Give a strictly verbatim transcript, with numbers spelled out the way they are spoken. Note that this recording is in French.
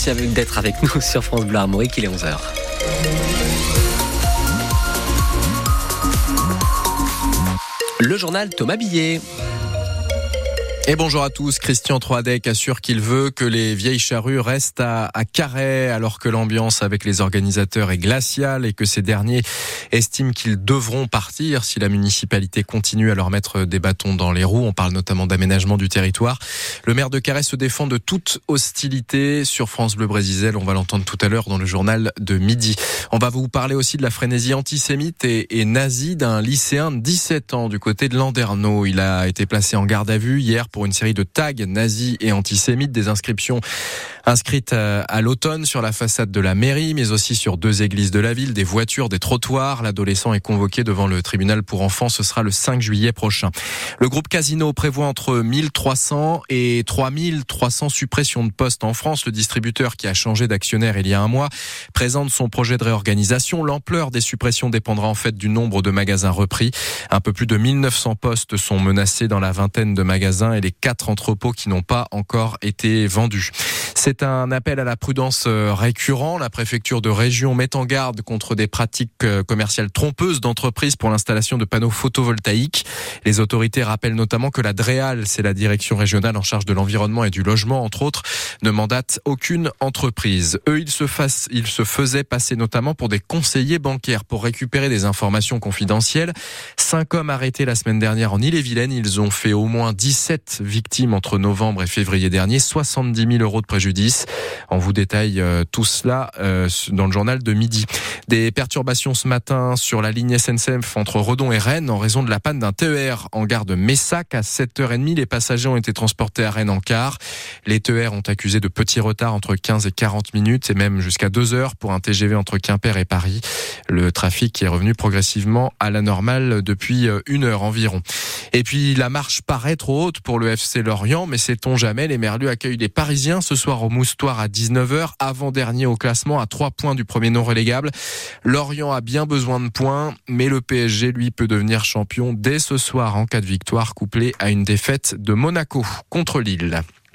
Merci d'être avec nous sur France Bleu Armorique, il est onze heures. Le journal Thomas Billet. Et bonjour à tous, Christian Troadec assure qu'il veut que les vieilles charrues restent à, à Carhaix alors que l'ambiance avec les organisateurs est glaciale et que ces derniers estiment qu'ils devront partir si la municipalité continue à leur mettre des bâtons dans les roues. On parle notamment d'aménagement du territoire. Le maire de Carhaix se défend de toute hostilité sur France Bleu Brésil. On va l'entendre tout à l'heure dans le journal de midi. On va vous parler aussi de la frénésie antisémite et, et nazie d'un lycéen de dix-sept ans du côté de Landerneau. Il a été placé en garde à vue hier pour une série de tags nazis et antisémites, des inscriptions inscrites à l'automne sur la façade de la mairie, mais aussi sur deux églises de la ville, des voitures, des trottoirs. L'adolescent est convoqué devant le tribunal pour enfants. Ce sera le cinq juillet prochain. Le groupe Casino prévoit entre mille trois cents et trois mille trois cents suppressions de postes en France. Le distributeur, qui a changé d'actionnaire il y a un mois, présente son projet de réorganisation. L'ampleur des suppressions dépendra en fait du nombre de magasins repris. Un peu plus de mille neuf cents postes sont menacés dans la vingtaine de magasins et les quatre entrepôts qui n'ont pas encore été vendus. C'est un appel à la prudence récurrent. La préfecture de région met en garde contre des pratiques commerciales trompeuses d'entreprises pour l'installation de panneaux photovoltaïques. Les autorités rappellent notamment que la DREAL, c'est la direction régionale en charge de l'environnement et du logement, entre autres, ne mandate aucune entreprise. Eux, ils se, fassent, ils se faisaient passer notamment pour des conseillers bancaires pour récupérer des informations confidentielles. Cinq hommes arrêtés la semaine dernière en Ille-et-Vilaine. Ils ont fait au moins dix-sept victimes entre novembre et février dernier, soixante-dix mille euros de préjudice. On vous détaille euh, tout cela euh, dans le journal de midi. Des perturbations ce matin sur la ligne S N C F entre Redon et Rennes en raison de la panne d'un T E R en gare de Messac. À sept heures trente, les passagers ont été transportés à Rennes en car. Les T E R ont accusé de petits retards entre quinze et quarante minutes et même jusqu'à deux heures pour un T G V entre Quimper et Paris. Le trafic est revenu progressivement à la normale depuis une heure environ. Et puis la marche paraît trop haute pour le F C Lorient, mais sait-on jamais, les Merlus accueillent les Parisiens ce soir au Moustoir à dix-neuf heures, avant-dernier au classement à trois points du premier non relégable. Lorient a bien besoin de points, mais le P S G, lui, peut devenir champion dès ce soir en cas de victoire couplée à une défaite de Monaco contre Lille.